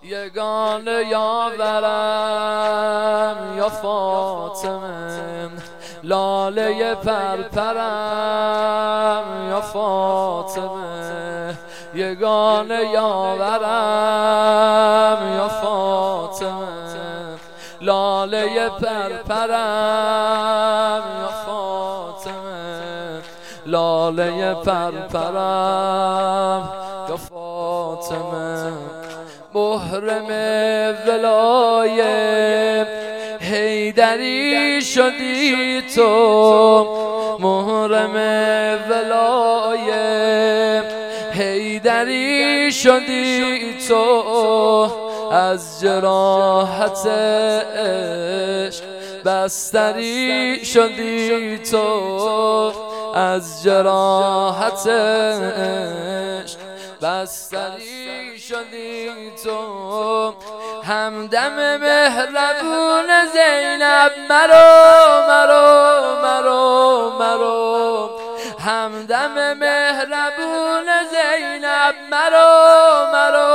یگانه یاورم یا فاطمه، لاله پرپرم یا فاطمه، یگانه یاورم یا فاطمه، لاله پرپرم یا فاطمه، لاله پرپرم یا فاطمه. محرم ولای حیدری شدی تو، محرم ولای حیدری شدی تو، از جراحت عشق بستری شدی تو، از جراحت عشق بستری شدی تو. همدم مهربون زینب مرو، همدم مهربون زینب مرو،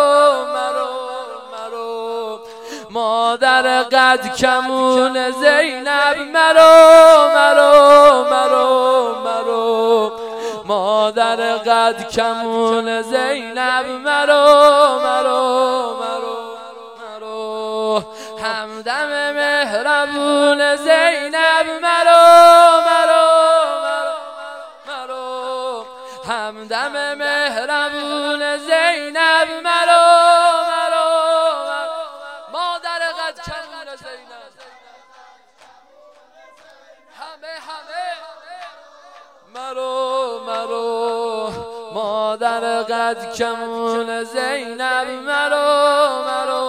مادر قد کمون زینب مرو، مادر قد کمون زینب مرو، همدم مهربون زینب مرو، همدم مهربون زینب مرو، مادر قد کمون زینب، همه مرو، مادر قد کمون زینب مرو،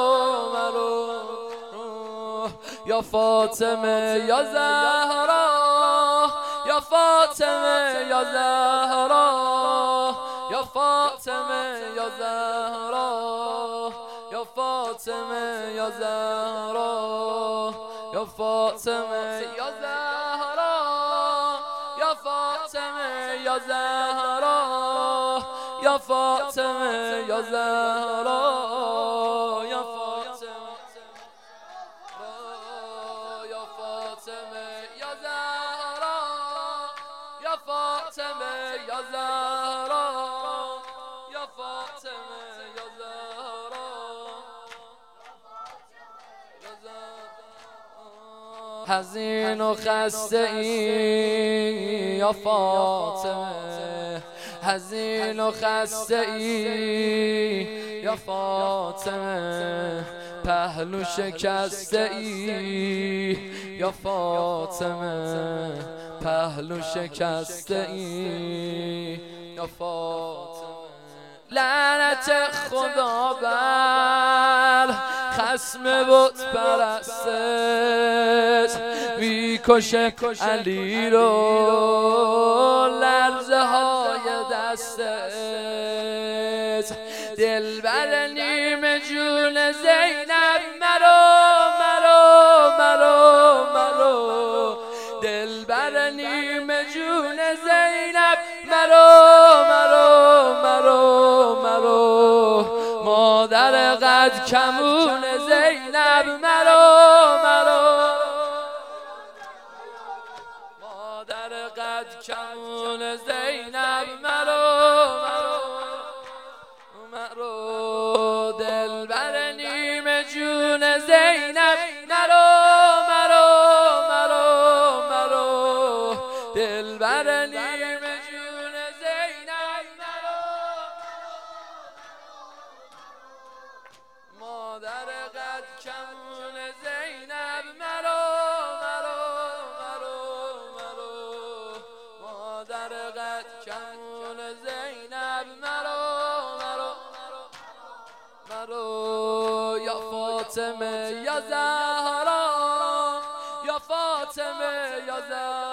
یا فاطمه یا زهرا، یا فاطمه یا زهرا، یا فاطمه یا زهرا، یا فاطمه یا زهرا، یا فاطمه یا زهرا، یا فاطمه یا زهرا، یا فاطمه یا زهرا، یا فاطمه یا زهرا، یا فاطمه یا زهرا، حزین و خسته ای یا فاطمه، حزین و خسته ای یا فاطمه، پهلو شکسته ای یا فاطمه، پهلو شکسته ای یا فاطمه. لعنت خدا بر خصم بت پرستت، میکشه علی رو لرزه های دستت، دلبر نیمه جون زینب مرو، دلبر نیمه جون زینب مرو، مادر قد کمون زینب مرو، مادر قد کمون زینب مرو، دلبر نیمه جون زینب مرو، دلبر نیمه جون زینب مادر قد کمون زینب مرو، مادر قد کمون زینب مرو، یا فاطمه یا زهرا، یا فاطمه یا زهرا،